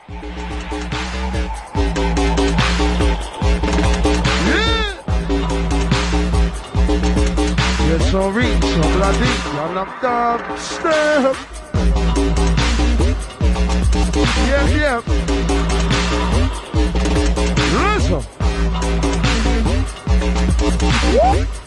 Yes, on reach, on bloody, on up dubstep. Yeah. Listen.